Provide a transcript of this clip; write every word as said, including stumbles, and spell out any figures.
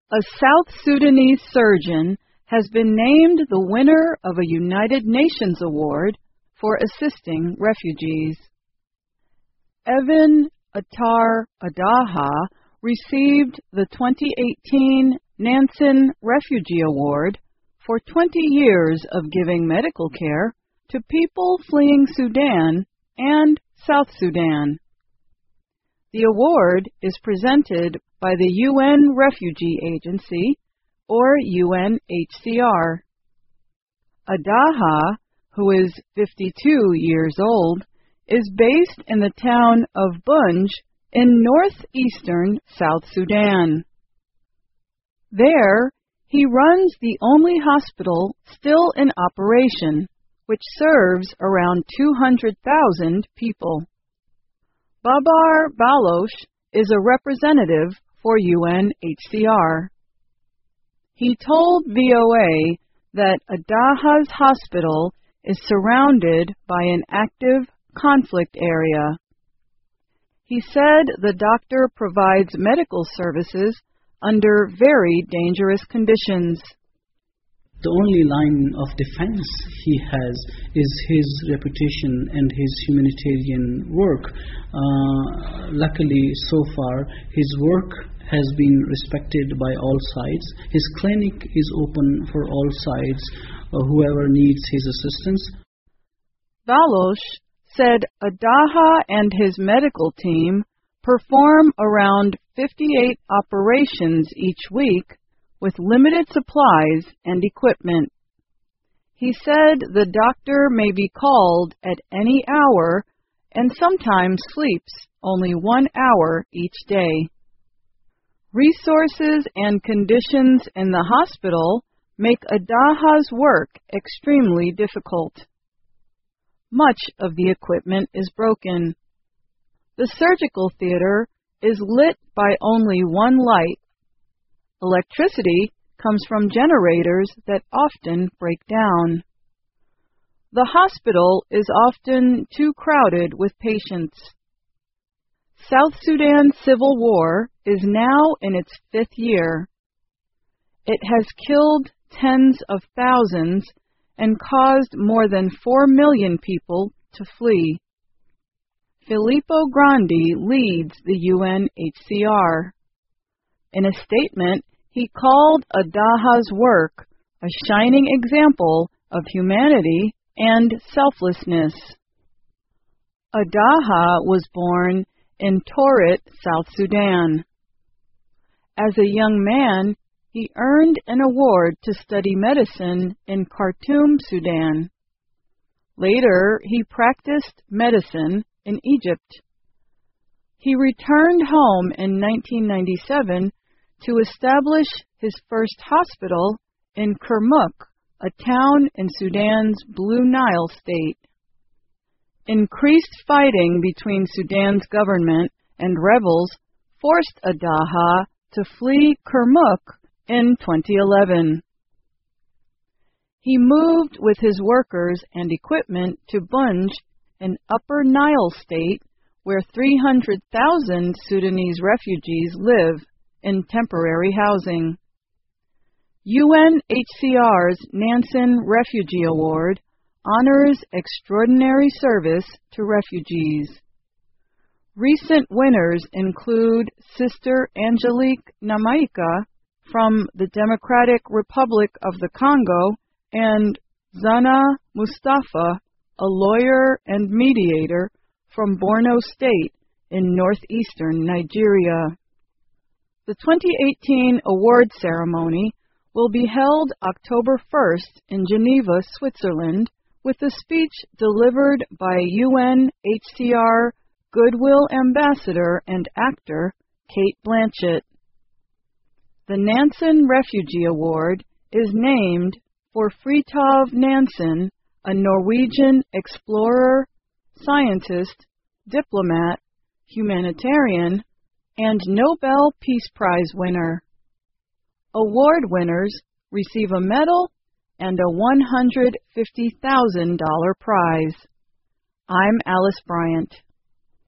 A South Sudanese surgeon has been named the winner of a United Nations Award for assisting refugees. Evan Attar Adaha received the twenty eighteen Nansen Refugee Award for twenty years of giving medical care to people fleeing Sudan and South Sudan. The award is presented by the U N Refugee Agency, or U N H C R. Adaha, who is fifty-two years old, is based in the town of Bunj in northeastern South Sudan. There, he runs the only hospital still in operation, which serves around two hundred thousand people. Babar Baloch is a representative for U N H C R. He told V O A that Adaha's hospital is surrounded by an active conflict area. He said the doctor provides medical services under very dangerous conditions. The only line of defense he has is his reputation and his humanitarian work. Uh, luckily, so far, his work has been respected by all sides. His clinic is open for all sides, uh, whoever needs his assistance. Baloch said Adaha and his medical team perform around fifty-eight operations each week with limited supplies and equipment. He said the doctor may be called at any hour and sometimes sleeps only one hour each day. Resources and conditions in the hospital make Adaha's work extremely difficult. Much of the equipment is broken. The surgical theater is lit by only one light. Electricity comes from generators that often break down. The hospital is often too crowded with patients. South Sudan's civil war is now in its fifth year. It has killed tens of thousands and caused more than four million people to flee. Filippo Grandi leads the U N H C R. In a statement, he called Adaha's work a shining example of humanity and selflessness. Adaha was born in Torit, South Sudan. As a young man, he earned an award to study medicine in Khartoum, Sudan. Later, he practiced medicine in Egypt. He returned home in nineteen ninety-seven to establish his first hospital in Kurmuk, a town in Sudan's Blue Nile state. Increased fighting between Sudan's government and rebels forced Adaha to flee Kurmuk in twenty eleven. He moved with his workers and equipment to Bunj, an Upper Nile state where three hundred thousand Sudanese refugees live in temporary housing. U N H C R's Nansen Refugee Award honors extraordinary service to refugees. Recent winners include Sister Angelique Namaika from the Democratic Republic of the Congo and Zana Mustafa, a lawyer and mediator from Borno State in northeastern Nigeria. The twenty eighteen award ceremony will be held October first in Geneva, Switzerland, with a speech delivered by U N H C R Goodwill Ambassador and actor Kate Blanchett. The Nansen Refugee Award is named for Fridtjof Nansen, a Norwegian explorer, scientist, diplomat, humanitarian, and Nobel Peace Prize winner. Award winners receive a medal and a one hundred fifty thousand dollars prize. I'm Alice Bryant.